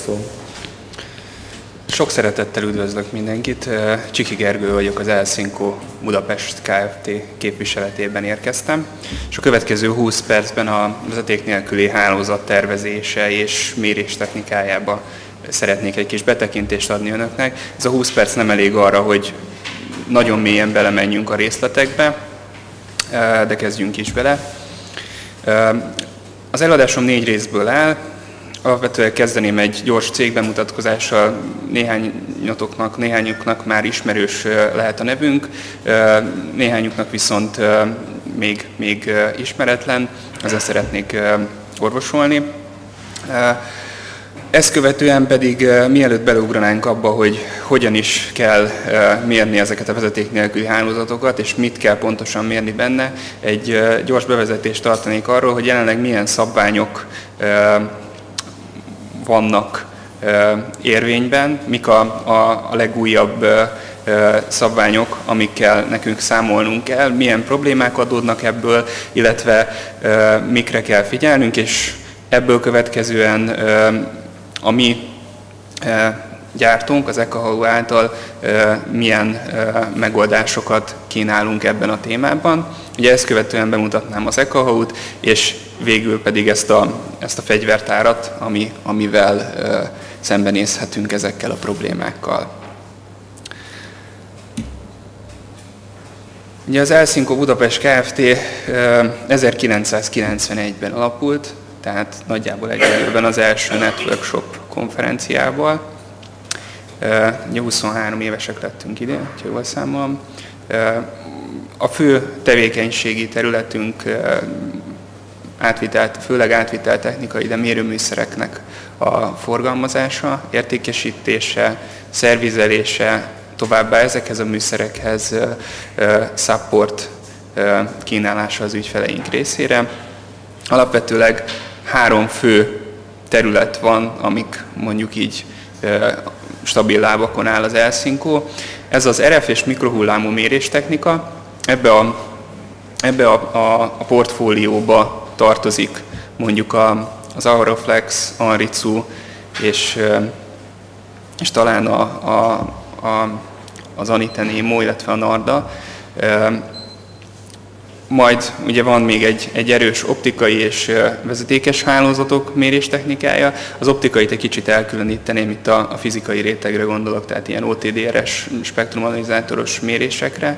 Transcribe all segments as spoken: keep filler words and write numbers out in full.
szó. Sok szeretettel üdvözlök mindenkit. Csiki Gergő vagyok, az Elsinco Budapest Kft. Képviseletében érkeztem, és a következő húsz percben a vezeték nélküli hálózat tervezése és mérés technikájába szeretnék egy kis betekintést adni önöknek. Ez a húsz perc nem elég arra, hogy nagyon mélyen belemenjünk a részletekbe, de kezdjünk is bele. Az előadásom négy részből áll. Alapvetően kezdeném egy gyors cégbemutatkozással, néhányatoknak, néhányuknak már ismerős lehet a nevünk, néhányuknak viszont még, még ismeretlen, ezzel szeretnék orvosolni. Ezt követően pedig mielőtt beleugranánk abba, hogy hogyan is kell mérni ezeket a vezeték nélküli hálózatokat, és mit kell pontosan mérni benne, egy gyors bevezetést tartanék arról, hogy jelenleg milyen szabványok vannak érvényben, mik a, a, a legújabb szabványok, amikkel nekünk számolnunk kell, milyen problémák adódnak ebből, illetve mikre kell figyelnünk, és ebből következően a mi gyártónk, az EKHU által milyen megoldásokat kínálunk ebben a témában. Ugye ezt követően bemutatnám az EKHU-t, és végül pedig ezt a, ezt a fegyvertárat, ami, amivel szembenézhetünk ezekkel a problémákkal. Ugye az Elsinco Budapest Kft. ezerkilencszázkilencvenegyben alapult, tehát nagyjából egy évben az első Network Shop konferenciával. Ugye huszonhárom évesek lettünk idén, ha jól számolom. A fő tevékenységi területünk átvitelt, főleg átvitelt technikai, de mérőműszereknek a forgalmazása, értékesítése, szervizelése, továbbá ezekhez a műszerekhez support kínálása az ügyfeleink részére. Alapvetőleg három fő terület van, amik mondjuk így stabil lábakon áll az Elsinco. Ez az er ef és mikrohullámú méréstechnika. Ebbe a, ebbe a, a, a portfólióba tartozik mondjuk a, az Auroflex, Anritsu és, és talán a, a, a, az Anitenemo, illetve a Narda. Majd ugye van még egy, egy erős optikai és vezetékes hálózatok méréstechnikája. Az optikait egy kicsit elkülöníteném, itt a, a fizikai rétegre gondolok, tehát ilyen o té dé er es spektrumanalizátoros mérésekre.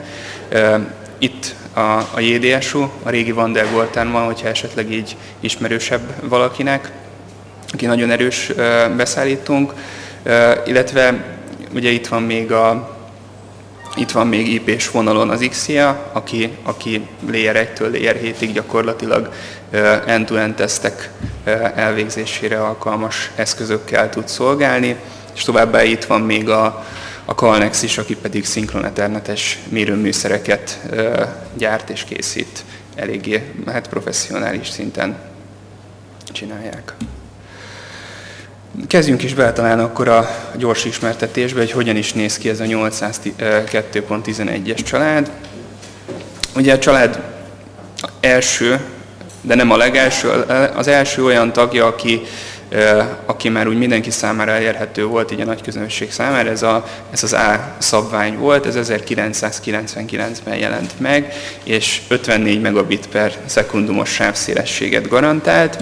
Itt a, a jé dé es u, a régi Van der Golten van, hogyha esetleg így ismerősebb valakinek, aki nagyon erős beszállítónk, illetve ugye itt van még a Itt van még í pés vonalon az Ixia, aki, aki layer egytől layer hétig gyakorlatilag end-to-end tesztek elvégzésére alkalmas eszközökkel tud szolgálni, és továbbá itt van még a, a Calnex is, aki pedig szinkron ethernetes mérőműszereket gyárt és készít. Eléggé hát professzionális szinten csinálják. Kezdjünk is bele talán akkor a gyors ismertetésbe, hogy hogyan is néz ki ez a nyolcszázkettő pont tizenegyes család. Ugye a család első, de nem a legelső, az első olyan tagja, aki, aki már úgy mindenki számára elérhető volt, így a nagy közönség számára, ez, a, ez az A szabvány volt, ez ezerkilencszázkilencvenkilencben jelent meg, és ötvennégy megabit per szekundumos sávszélességet garantált.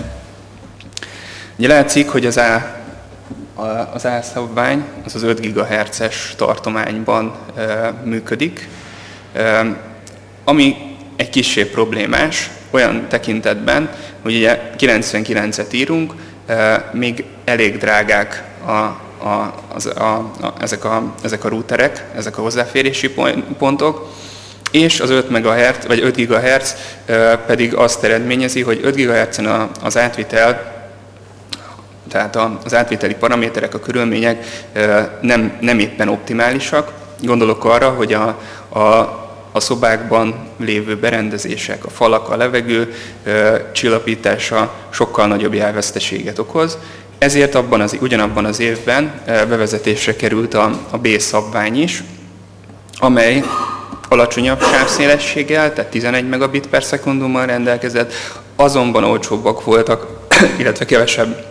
Ugye látszik, hogy az A Az A szabvány az az öt gigahertzes tartományban e, működik, e, ami egy kissé problémás olyan tekintetben, hogy ugye kilencvenkilencet írunk, e, még elég drágák a, a, az, a, a, ezek, a, ezek a routerek, ezek a hozzáférési pontok, és az öt megahertz, vagy öt gigahertz e, pedig azt eredményezi, hogy öt gigahertzen az átvitel, tehát az átviteli paraméterek, a körülmények nem, nem éppen optimálisak. Gondolok arra, hogy a, a, a szobákban lévő berendezések, a falak, a levegő csillapítása sokkal nagyobb jelveszteséget okoz. Ezért abban az, ugyanabban az évben bevezetésre került a, a B szabvány is, amely alacsonyabb sávszélességgel, tehát tizenegy megabit per szekundummal rendelkezett, azonban olcsóbbak voltak, illetve kevesebb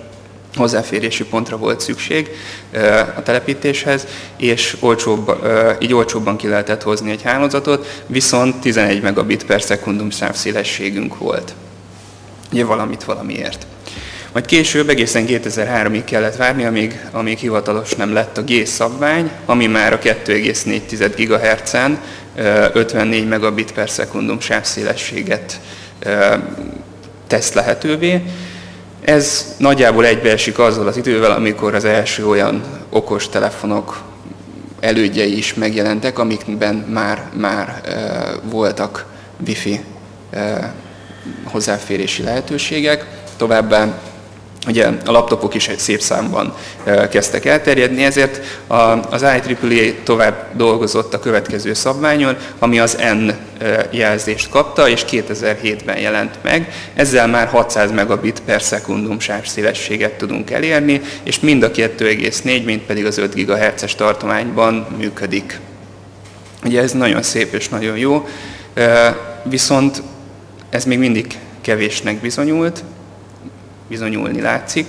hozzáférési pontra volt szükség a telepítéshez, és olcsóbb, így olcsóbban ki lehetett hozni egy hálózatot, viszont tizenegy megabit per szekundum sávszélességünk volt. Ugye valamit valamiért. Majd később egészen kétezer-háromig kellett várni, amíg, amíg hivatalos nem lett a G szabvány, ami már a kettő egész négy gigahertzen ötvennégy megabit per szekundum sávszélességet tesz lehetővé. Ez nagyjából egybeesik azzal az idővel, amikor az első olyan okos telefonok elődjei is megjelentek, amikben már, már voltak Wi-Fi hozzáférési lehetőségek. Továbbá ugye a laptopok is egy szép számban kezdtek elterjedni, ezért az I triple A tovább dolgozott a következő szabványon, ami az N jelzést kapta, és kétezer-hétben jelent meg. Ezzel már hatszáz megabit per szekundum sávszélességet tudunk elérni, és mind a kettő egész négy, mind pedig az öt gigahertzes tartományban működik. Ugye ez nagyon szép és nagyon jó, viszont ez még mindig kevésnek bizonyult, bizonyulni látszik.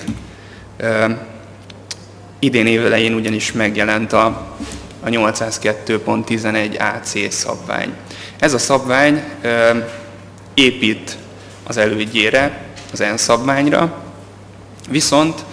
Idén évelején ugyanis megjelent a, a nyolcszázkettő pont tizenegy A C szabvány. Ez a szabvány épít az elődjére, az N szabványra, viszont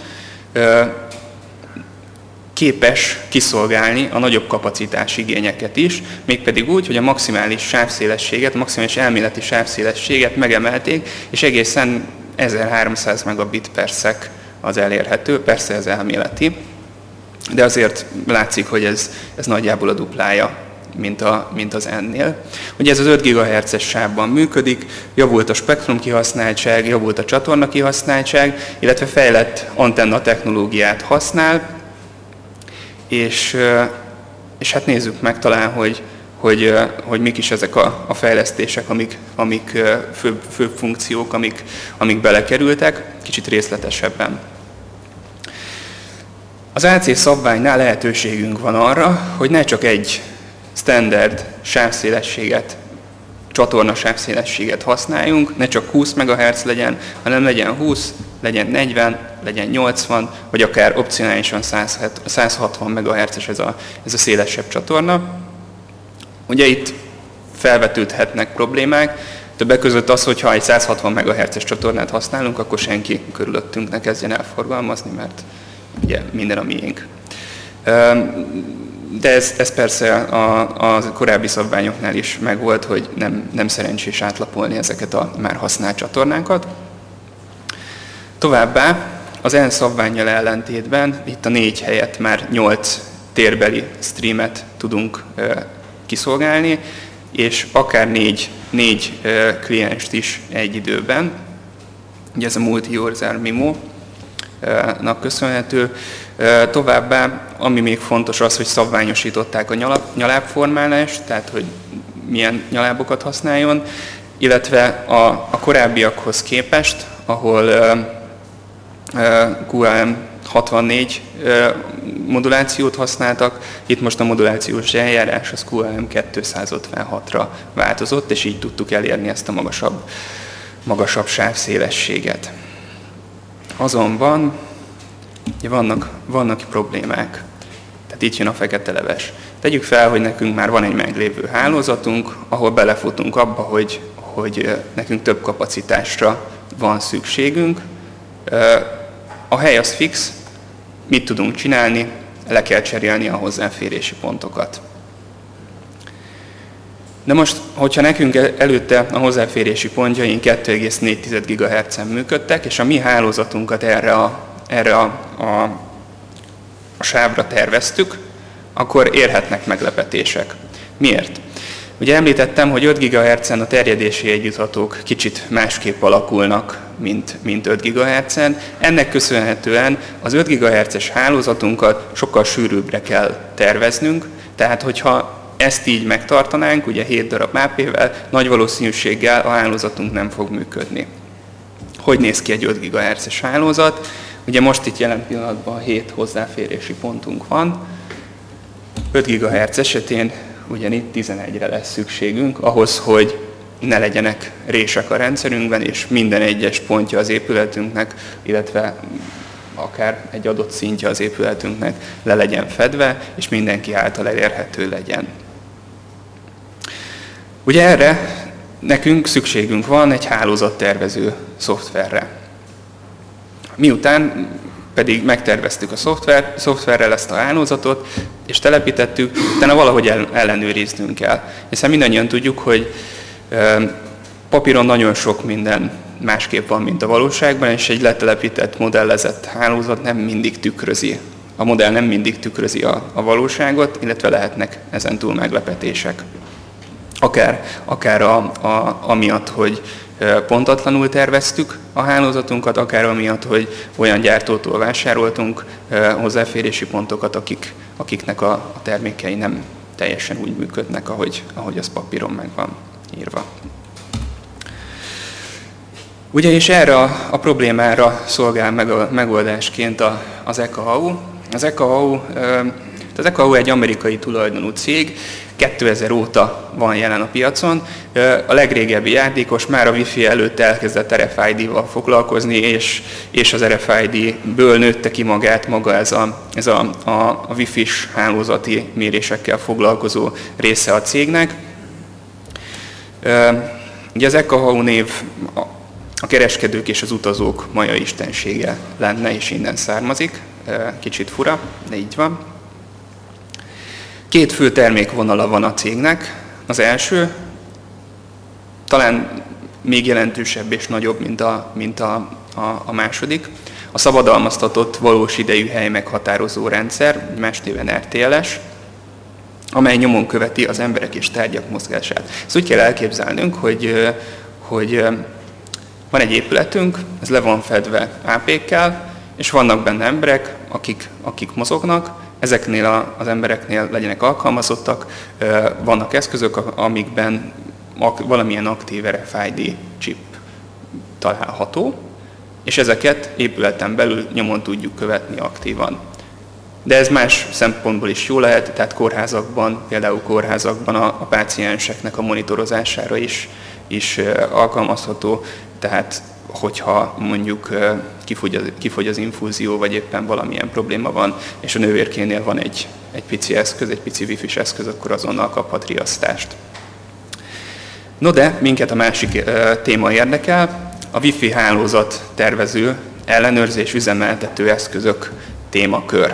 képes kiszolgálni a nagyobb kapacitás igényeket is, mégpedig úgy, hogy a maximális sávszélességet, a maximális elméleti sávszélességet megemelték, és egészen ezerháromszáz megabit per szek az elérhető, persze ez elméleti, de azért látszik, hogy ez, ez nagyjából a duplája, mint, a, mint az N-nél. Ugye ez az öt gigahertzes sávban működik, javult a spektrum kihasználtság, javult a csatorna kihasználtság, illetve fejlett antenna technológiát használ, és, és hát nézzük meg talán, hogy, hogy, hogy mik is ezek a, a fejlesztések, amik, amik főbb, főbb funkciók, amik, amik belekerültek, kicsit részletesebben. Az A C szabványnál lehetőségünk van arra, hogy ne csak egy standard sávszélességet, csatorna sávszélességet használjunk, ne csak húsz megahertz legyen, hanem legyen húsz, legyen negyven, legyen nyolcvan, vagy akár opcionálisan száz hatvan megahertzes ez a, ez a szélesebb csatorna. Ugye itt felvetődhetnek problémák, többek között az, hogy ha egy száz hatvan megahertzes csatornát használunk, akkor senki körülöttünk ne kezdjen el forgalmazni, mert ugye minden a miénk. De ez, ez persze a, a korábbi szabványoknál is megvolt, hogy nem, nem szerencsés átlapolni ezeket a már használt csatornákat. Továbbá az N szabvánnyal ellentétben itt a négy helyett már nyolc térbeli streamet tudunk kiszolgálni, és akár négy, négy klienst is egy időben. Ugye ez a multi-user MIMO-nak köszönhető. Továbbá, ami még fontos az, hogy szabványosították a nyalábformálást, tehát hogy milyen nyalábokat használjon, illetve a, a korábbiakhoz képest, ahol Q A M hatvannégy modulációt használtak, itt most a modulációs eljárás az Q A M kétszázötvenhatra változott, és így tudtuk elérni ezt a magasabb, magasabb sávszélességet. Azonban ugye vannak, vannak problémák, tehát itt jön a fekete leves. Tegyük fel, hogy nekünk már van egy meglévő hálózatunk, ahol belefutunk abba, hogy, hogy nekünk több kapacitásra van szükségünk. A hely az fix, mit tudunk csinálni? Le kell cserélni a hozzáférési pontokat. De most, hogyha nekünk előtte a hozzáférési pontjaink kettő egész négy gigahertzen működtek, és a mi hálózatunkat erre a, erre a, a, a sávra terveztük, akkor érhetnek meglepetések. Miért? Ugye említettem, hogy öt gigahertzen a terjedési együtthatók kicsit másképp alakulnak, mint, mint öt gigahertzen. Ennek köszönhetően az öt gigahertzes hálózatunkat sokkal sűrűbbre kell terveznünk, tehát hogyha ezt így megtartanánk, ugye hét darab á pé-vel, nagy valószínűséggel a hálózatunk nem fog működni. Hogy néz ki egy öt gigahertzes hálózat? Ugye most itt jelen pillanatban hét hozzáférési pontunk van. öt gigahertz esetén ugyanitt tizenegyre lesz szükségünk, ahhoz, hogy ne legyenek rések a rendszerünkben, és minden egyes pontja az épületünknek, illetve akár egy adott szintje az épületünknek le legyen fedve, és mindenki által elérhető legyen. Ugye erre nekünk szükségünk van egy hálózattervező szoftverre. Miután pedig megterveztük a szoftver, szoftverrel ezt a hálózatot, és telepítettük, utána valahogy ellenőriznünk kell. Hiszen mindannyian tudjuk, hogy papíron nagyon sok minden másképp van, mint a valóságban, és egy letelepített, modellezett hálózat nem mindig tükrözi. A modell nem mindig tükrözi a, a valóságot, illetve lehetnek ezen túl meglepetések. Akár, akár a, a, amiatt, hogy pontatlanul terveztük a hálózatunkat, akár amiatt, hogy olyan gyártótól vásároltunk hozzáférési pontokat, akik, akiknek a, a termékei nem teljesen úgy működnek, ahogy, ahogy az papíron meg van írva. Ugye, és erre a, a problémára szolgál meg a megoldásként a, az e ká há u. Az e ká há u, az e ká há u egy amerikai tulajdonú cég, kétezer óta van jelen a piacon. A legrégebbi játékos már a Wi-Fi előtt elkezdett er ef i dé-val foglalkozni, és, és az er ef i dé-ből nőtte ki magát maga ez a, ez a, a, a Wi-Fi-s hálózati mérésekkel foglalkozó része a cégnek. Ugye az e ká há u név a kereskedők és az utazók maja istensége lenne, és innen származik. Kicsit fura, de így van. Két fő termékvonala van a cégnek. Az első, talán még jelentősebb és nagyobb, mint a, mint a, a, a második. A szabadalmaztatott valós idejű hely meghatározó rendszer, más néven er té el es, amely nyomon követi az emberek és tárgyak mozgását. Ezt úgy kell elképzelnünk, hogy, hogy van egy épületünk, ez le van fedve á pékkel, és vannak benne emberek, akik, akik mozognak. Ezeknél az embereknél legyenek alkalmazottak, vannak eszközök, amikben valamilyen aktív er ef i dé chip található, és ezeket épületen belül nyomon tudjuk követni aktívan. De ez más szempontból is jó lehet, tehát kórházakban, például kórházakban a, a pácienseknek a monitorozására is, is alkalmazható, tehát hogyha mondjuk kifogy az, kifogy az infúzió, vagy éppen valamilyen probléma van, és a nővérkénél van egy, egy pici eszköz, egy pici wifi-s eszköz, akkor azonnal kaphat riasztást. No de, minket a másik téma érdekel, a Wi-Fi hálózat tervező, ellenőrzés, üzemeltető eszközök témakör.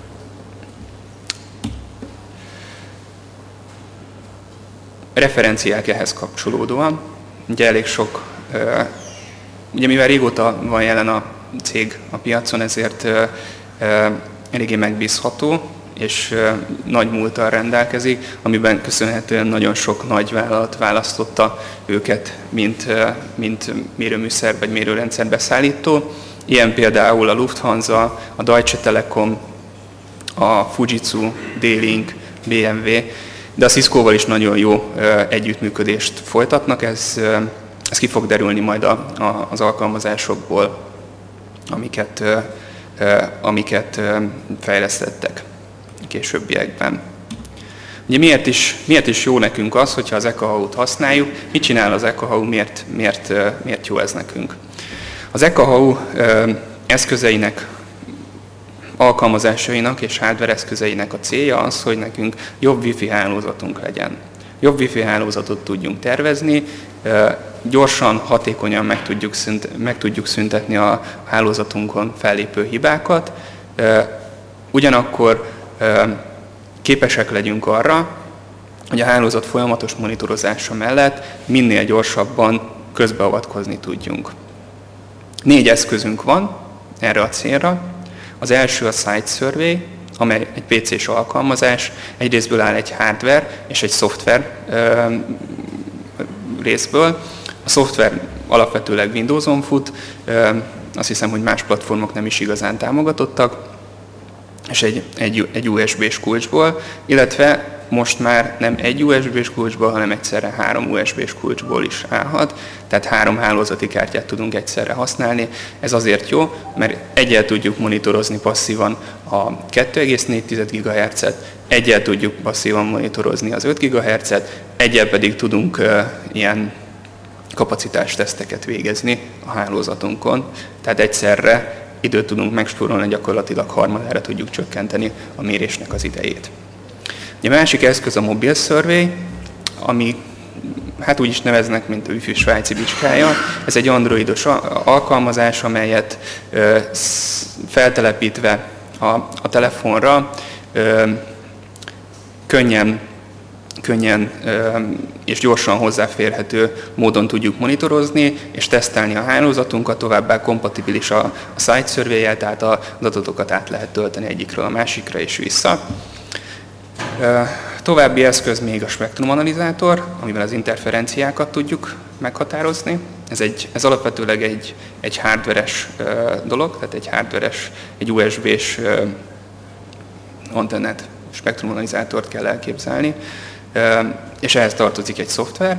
Referenciák ehhez kapcsolódóan, ugye elég sok, ugye mivel régóta van jelen a cég a piacon, ezért eléggé megbízható, és nagy múlttal rendelkezik, amiben köszönhetően nagyon sok nagyvállalat választotta őket, mint, mint mérőműszer vagy mérőrendszer beszállító. Ilyen például a Lufthansa, a Deutsche Telekom, a Fujitsu, D-Link, bé em vé, de a Cisco-val is nagyon jó együttműködést folytatnak, ez, ez ki fog derülni majd a, a, az alkalmazásokból, amiket, amiket fejlesztettek későbbiekben. Ugye miért is, miért is jó nekünk az, hogyha az e ká há u-t használjuk, mit csinál az e ká há u, miért, miért, miért jó ez nekünk? Az e ká há u eszközeinek, alkalmazásainak és hardware eszközeinek a célja az, hogy nekünk jobb Wi-Fi hálózatunk legyen. Jobb Wi-Fi hálózatot tudjunk tervezni, gyorsan, hatékonyan meg tudjuk, szünt, meg tudjuk szüntetni a hálózatunkon fellépő hibákat, ugyanakkor képesek legyünk arra, hogy a hálózat folyamatos monitorozása mellett minél gyorsabban közbeavatkozni tudjunk. Négy eszközünk van erre a célra. Az első a Site Survey, amely egy pé cés alkalmazás, egyrésztből áll egy hardware és egy szoftver részből. A szoftver alapvetőleg Windowson fut, azt hiszem, hogy más platformok nem is igazán támogatottak, és egy, egy, egy u es bé-s kulcsból, illetve most már nem egy u es bé-s kulcsból, hanem egyszerre három u es bé-s kulcsból is állhat, tehát három hálózati kártyát tudunk egyszerre használni. Ez azért jó, mert egyel tudjuk monitorozni passzívan a kettő egész négy gigahertzet, egyel tudjuk passzívan monitorozni az öt gigahertzet, egyel pedig tudunk uh, ilyen kapacitásteszteket végezni a hálózatunkon, tehát egyszerre időt tudunk megspórolni, gyakorlatilag harmadára tudjuk csökkenteni a mérésnek az idejét. A másik eszköz a Mobile Survey, ami hát úgy is neveznek, mint a Wi-Fi svájci bicskája. Ez egy androidos alkalmazás, amelyet feltelepítve a, a telefonra könnyen, könnyen és gyorsan hozzáférhető módon tudjuk monitorozni és tesztelni a hálózatunkat, továbbá kompatibilis a, a site survey-jel, tehát az adatokat át lehet tölteni egyikről a másikra és vissza. További eszköz még a spektrumanalizátor, amivel az interferenciákat tudjuk meghatározni. Ez, egy, ez alapvetőleg egy, egy hardveres dolog, tehát egy hardveres, egy u es bé-s antennát, spektrumanalizátort kell elképzelni, és ehhez tartozik egy szoftver,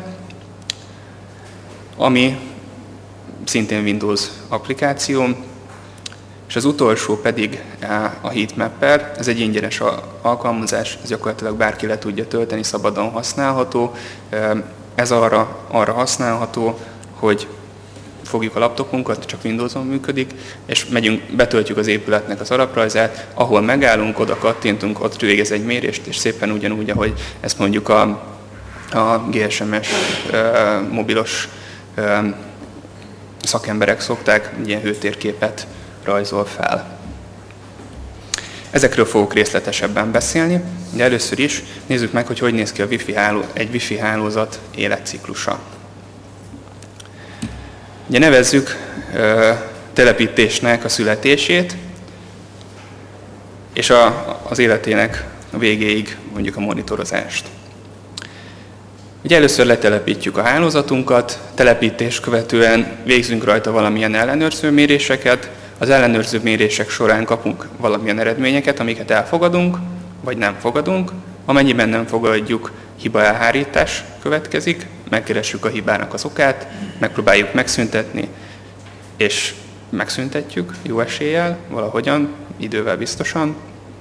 ami szintén Windows applikáció, és az utolsó pedig a Heatmapper. Ez egy ingyenes alkalmazás, ez gyakorlatilag bárki le tudja tölteni, szabadon használható. Ez arra, arra használható, hogy fogjuk a laptopunkat, csak Windowson működik, és megyünk, betöltjük az épületnek az alaprajzát, ahol megállunk, oda kattintunk, ott végez egy mérést, és szépen ugyanúgy, ahogy ezt mondjuk a, a gé es em es mobilos szakemberek szokták, ilyen hőtérképet rajzol fel. Ezekről fogok részletesebben beszélni, de először is nézzük meg, hogy hogy néz ki a Wi-Fi háló, egy Wi-Fi hálózat életciklusa. Ugye nevezzük ö, telepítésnek a születését, és a, az életének a végéig mondjuk a monitorozást. Ugye először letelepítjük a hálózatunkat, telepítés követően végzünk rajta valamilyen ellenőrző méréseket, az ellenőrző mérések során kapunk valamilyen eredményeket, amiket elfogadunk, vagy nem fogadunk. Amennyiben nem fogadjuk, hibaelhárítás következik, megkeressük a hibának az okát, megpróbáljuk megszüntetni, és megszüntetjük jó eséllyel, valahogyan, idővel biztosan.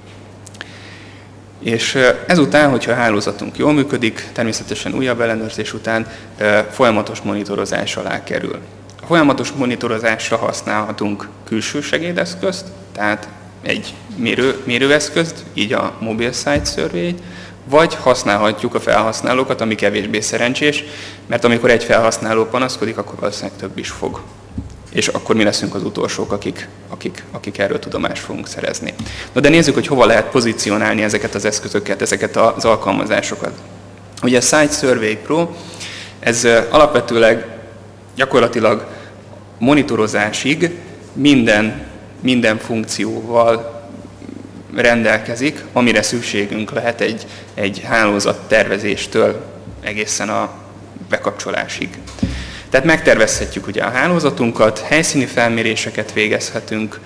És ezután, hogyha a hálózatunk jól működik, természetesen újabb ellenőrzés után folyamatos monitorozás alá kerül. A folyamatos monitorozásra használhatunk külső segédeszközt, tehát egy mérő, mérőeszközt, így a Mobile Site Survey-t, vagy használhatjuk a felhasználókat, ami kevésbé szerencsés, mert amikor egy felhasználó panaszkodik, akkor valószínűleg több is fog. És akkor mi leszünk az utolsók, akik, akik, akik erről tudomást fogunk szerezni. Na de nézzük, hogy hova lehet pozícionálni ezeket az eszközöket, ezeket az alkalmazásokat. Ugye a Site Survey Pro, ez alapvetőleg gyakorlatilag monitorozásig minden, minden funkcióval rendelkezik, amire szükségünk lehet egy, egy hálózat tervezéstől egészen a bekapcsolásig. Tehát megtervezhetjük ugye a hálózatunkat, helyszíni felméréseket végezhetünk,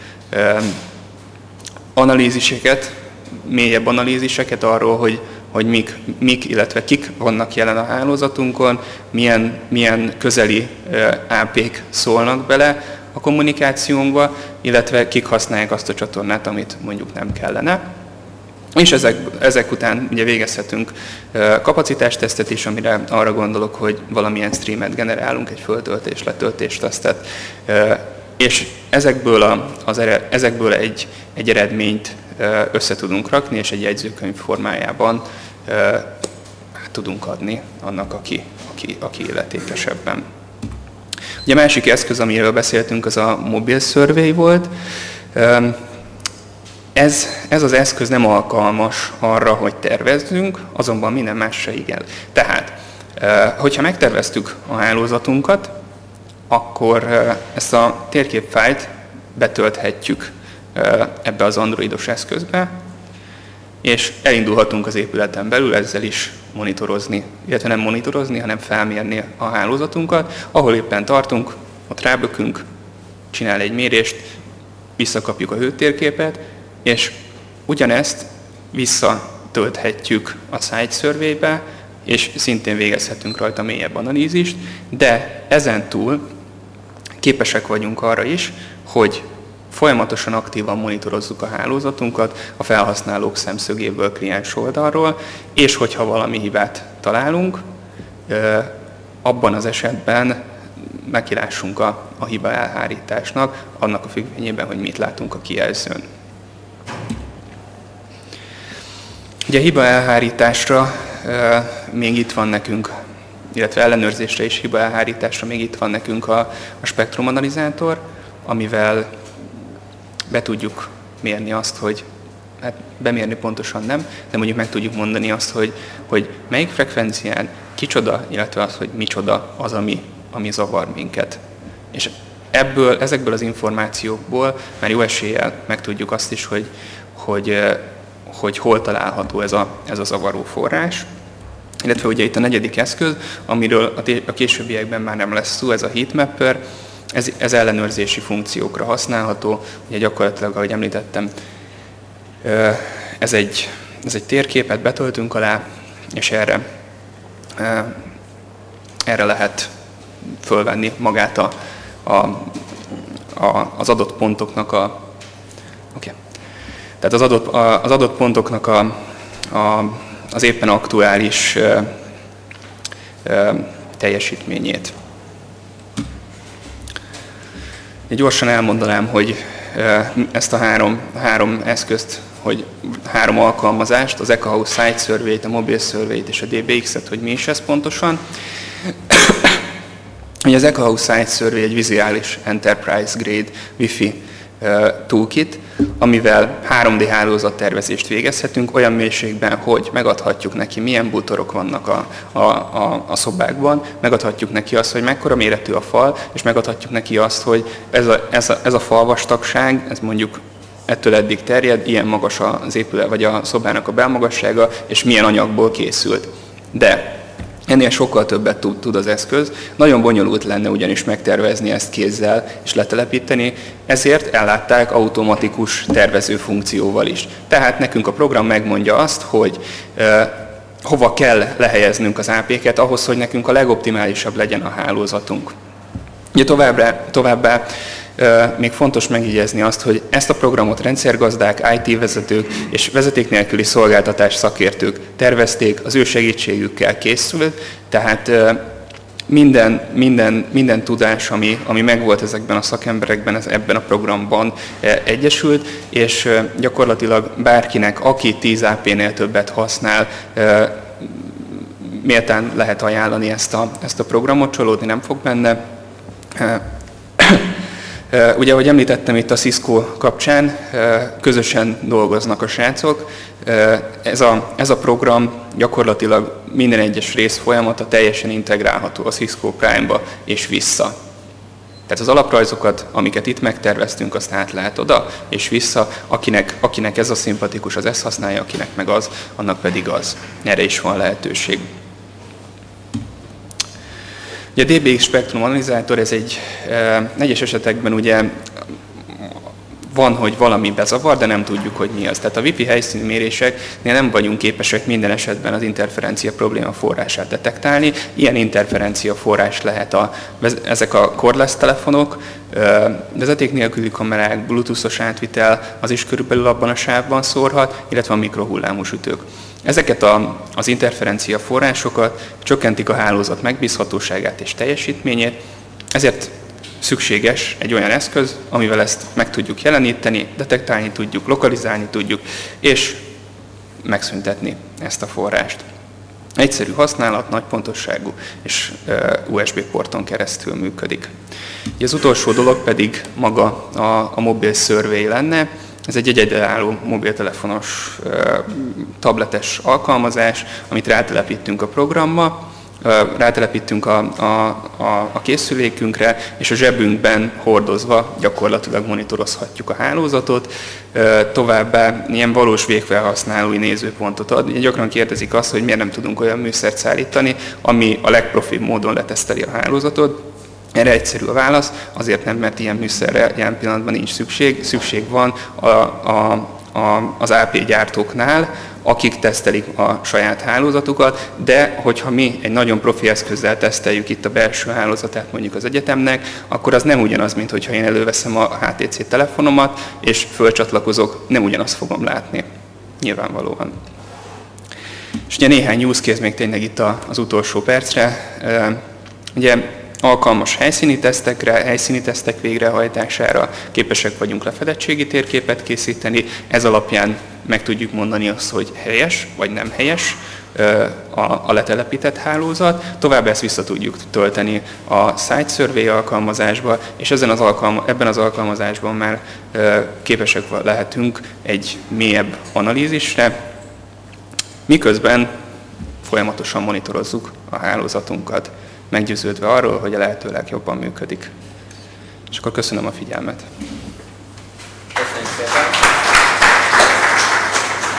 analíziseket, mélyebb analíziseket arról, hogy, hogy mik, mik, illetve kik vannak jelen a hálózatunkon, milyen, milyen közeli á pék szólnak bele a kommunikációnkba, illetve kik használják azt a csatornát, amit mondjuk nem kellene. És ezek, ezek után ugye végezhetünk kapacitástesztet is, amire arra gondolok, hogy valamilyen streamet generálunk, egy föltöltés, letöltés tesztet, és ezekből, a, az ered, ezekből egy, egy eredményt össze tudunk rakni, és egy jegyzőkönyv formájában tudunk adni annak, aki, aki, aki illetékesebben. Ugye a másik eszköz, amiről beszéltünk, az a Mobile Survey volt. Ez, ez az eszköz nem alkalmas arra, hogy tervezzünk, azonban minden másra igen. Tehát, hogyha megterveztük a hálózatunkat, akkor ezt a térképfájlt betölthetjük ebbe az androidos eszközbe, és elindulhatunk az épületen belül ezzel is monitorozni, illetve nem monitorozni, hanem felmérni a hálózatunkat. Ahol éppen tartunk, ott rábökünk, csinál egy mérést, visszakapjuk a hőtérképet, és ugyanezt visszatölthetjük a Site Survey-be, és szintén végezhetünk rajta mélyebb analízist, de ezen túl képesek vagyunk arra is, hogy folyamatosan aktívan monitorozzuk a hálózatunkat a felhasználók szemszögéből, kliens oldalról, és hogyha valami hibát találunk, abban az esetben nekilássunk a, a hiba elhárításnak, annak a függvényében, hogy mit látunk a kijelzőn. Ugye a hiba elhárításra e, még itt van nekünk, illetve ellenőrzésre és hiba elhárításra még itt van nekünk a, a spektrumanalizátor, amivel be tudjuk mérni azt, hogy, hát bemérni pontosan nem, de mondjuk meg tudjuk mondani azt, hogy, hogy melyik frekvencián kicsoda, illetve az, hogy micsoda az, ami, ami zavar minket. És ebből, ezekből az információkból már jó eséllyel megtudjuk azt is, hogy, hogy, hogy hol található ez a, ez a zavaró forrás. Illetve ugye itt a negyedik eszköz, amiről a későbbiekben már nem lesz szó, ez a heatmapper, ez, ez ellenőrzési funkciókra használható. Ugye gyakorlatilag, ahogy említettem, ez egy, ez egy térképet betöltünk alá, és erre, erre lehet fölvenni magát a, a, a, az adott pontoknak a... Okay. Tehát az adott, az adott pontoknak a, a, az éppen aktuális ö, ö, teljesítményét. Gyorsan elmondanám, hogy ezt a három, három eszközt, hogy három alkalmazást, az Ekahau Site Survey-t, a Mobile Survey-t és a dé bé iksz-et, hogy mi is ez pontosan. Ugye az Ekahau Site Survey egy vizuális Enterprise Grade Wi-Fi toolkit, amivel három dé hálózattervezést végezhetünk olyan mélységben, hogy megadhatjuk neki, milyen bútorok vannak a, a, a, a szobákban, megadhatjuk neki azt, hogy mekkora méretű a fal, és megadhatjuk neki azt, hogy ez a, ez a, ez a falvastagság, ez mondjuk ettől eddig terjed, ilyen magas az épület, vagy a szobának a belmagassága, és milyen anyagból készült. De ennél sokkal többet tud, tud az eszköz. Nagyon bonyolult lenne ugyanis megtervezni ezt kézzel és letelepíteni, ezért ellátták automatikus tervező funkcióval is. Tehát nekünk a program megmondja azt, hogy eh, hova kell lehelyeznünk az á pé-ket ahhoz, hogy nekünk a legoptimálisabb legyen a hálózatunk. Ugye továbbá, továbbá még fontos megjegyezni azt, hogy ezt a programot rendszergazdák, i té vezetők és vezeték nélküli szolgáltatás szakértők tervezték, az ő segítségükkel készült, tehát minden, minden, minden tudás, ami, ami megvolt ezekben a szakemberekben, ez ebben a programban egyesült, és gyakorlatilag bárkinek, aki tíz á pé-nél többet használ, méltán lehet ajánlani ezt a, ezt a programot, csalódni nem fog benne. Ugye, ahogy említettem itt a Cisco kapcsán, közösen dolgoznak a srácok. Ez a, ez a program gyakorlatilag minden egyes rész folyamata teljesen integrálható a Cisco Prime-ba és vissza. Tehát az alaprajzokat, amiket itt megterveztünk, azt át lehet oda és vissza. Akinek, akinek ez a szimpatikus, az ezt használja, akinek meg az, annak pedig az. Erre is van lehetőség. Ugye a dé bé iksz Spectrum Analizátor, ez egy egyes esetekben ugye van, hogy valami bezavar, de nem tudjuk, hogy mi az. Tehát a Wi-Fi helyszíni méréseknél nem vagyunk képesek minden esetben az interferencia probléma forrását detektálni. Ilyen interferencia forrás lehet a, ezek a cordless telefonok, vezeték nélküli kamerák, bluetoothos átvitel, az is körülbelül abban a sávban szórhat, illetve a mikrohullámú sütők. Ezeket a, az interferencia forrásokat csökkentik a hálózat megbízhatóságát és teljesítményét, ezért szükséges egy olyan eszköz, amivel ezt meg tudjuk jeleníteni, detektálni tudjuk, lokalizálni tudjuk, és megszüntetni ezt a forrást. Egyszerű használat, nagy pontosságú, és u es bé porton keresztül működik. Az utolsó dolog pedig maga a, a Mobile Survey lenne. Ez egy egyedülálló mobiltelefonos, tabletes alkalmazás, amit rátelepítünk a programba, rátelepítünk a, a, a, a készülékünkre, és a zsebünkben hordozva gyakorlatilag monitorozhatjuk a hálózatot. Továbbá ilyen valós végfelhasználói nézőpontot ad. Ugye gyakran kérdezik azt, hogy miért nem tudunk olyan műszert szállítani, ami a legprofibb módon leteszteli a hálózatot. Erre egyszerű a válasz, azért nem, mert ilyen műszerre jelen pillanatban nincs szükség. Szükség van a, a, a, az á pé gyártóknál, akik tesztelik a saját hálózatukat, de hogyha mi egy nagyon profi eszközzel teszteljük itt a belső hálózatát mondjuk az egyetemnek, akkor az nem ugyanaz, mint hogyha én előveszem a há té cé telefonomat, és fölcsatlakozok, nem ugyanazt fogom látni. Nyilvánvalóan. És ugye néhány use case még tényleg itt az utolsó percre. Ugye alkalmas helyszíni tesztekre, helyszíni tesztek végrehajtására, képesek vagyunk lefedettségi térképet készíteni, ez alapján meg tudjuk mondani azt, hogy helyes vagy nem helyes a letelepített hálózat, tovább ezt vissza tudjuk tölteni a Site Survey alkalmazásba, és ezen az alkalma, ebben az alkalmazásban már képesek lehetünk egy mélyebb analízisre, miközben folyamatosan monitorozzuk a hálózatunkat, meggyőződve arról, hogy a lehető legjobban működik. És akkor köszönöm a figyelmet.